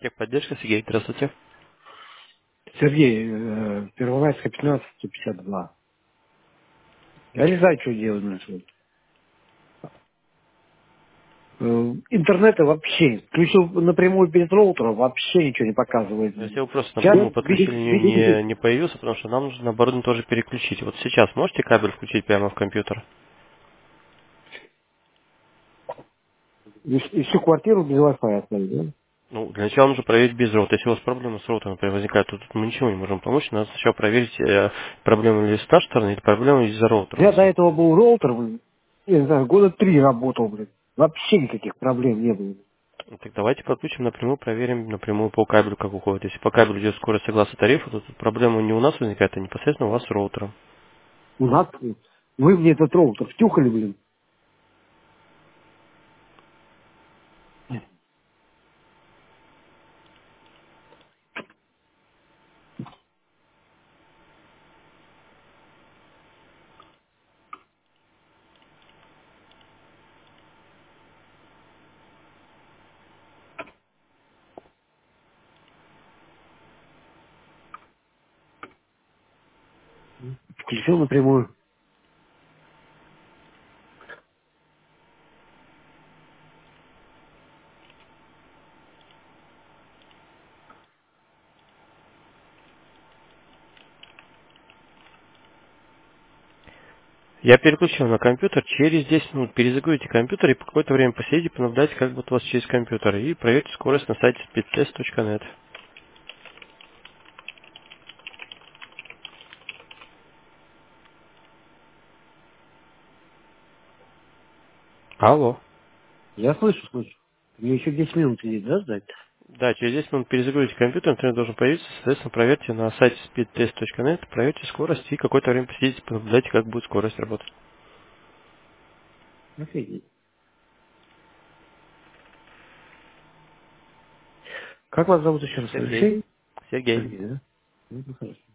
Техподдержка, Сергей, здравствуйте. Сергей, Первомайская 15-52. Я не знаю, что делать. Значит. Интернета вообще. Включил напрямую перед роутером, вообще ничего не показывает. Если вы просто Сейчас напрямую подключили, не появился, потому что нам нужно оборудование тоже переключить. Вот сейчас можете кабель включить прямо в компьютер? и всю квартиру без Wi-Fi оставить, да? Ну, для начала нужно проверить без роутера. Если у вас проблемы с роутером, например, возникают, то тут мы ничего не можем помочь. Надо сначала проверить, проблемы ли с нашей стороны, или проблемы из-за У роутера. меня до этого был роутер, блин, я не знаю, года 3 работал, блин. Вообще никаких проблем не было. Ну, так давайте подключим напрямую, проверим напрямую по кабелю, как уходит. Если по кабелю идет скорость согласно тарифу, то тут проблема не у нас возникает, а непосредственно у вас с роутером. У нас, вы мне этот роутер втюхали, блин. Включил напрямую. Я переключил на компьютер, через 10 минут перезагрузите компьютер и по какое-то время посидите, понаблюдайте, как будет у вас через компьютер, и проверьте скорость на сайте speedtest.net. Алло. Я слышу, слышу. Мне еще 10 минут сидеть, да, ждать? Да, через 10 минут перезагрузите компьютер, интернет должен появиться, соответственно, проверьте на сайте speedtest.net, проверьте скорость и какое-то время посидите, понаблюдайте, как будет скорость работать. Офигеть. Как вас зовут еще раз? Сергей. Алексей? Сергей. Сергей, да? Ну, хорошо.